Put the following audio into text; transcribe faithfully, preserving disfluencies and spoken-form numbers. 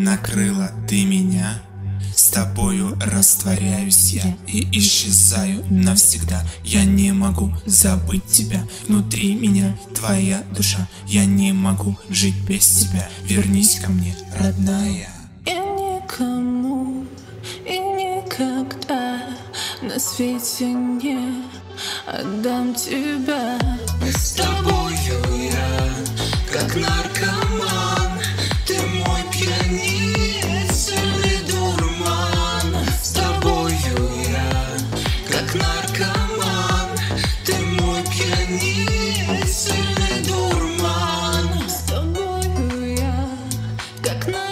накрыла ты меня. С тобою растворяюсь я и исчезаю навсегда. Я не могу забыть тебя, внутри меня твоя душа. Я не могу жить без тебя, вернись ко мне, родная. Я никому и никогда на свете не отдам тебя. С тобою я, как наркоман, ты мой пьяниц, сильный дурман. С тобою я, как наркоман, ты мой пьяниц, сильный дурман. С тобою я, как наркоман.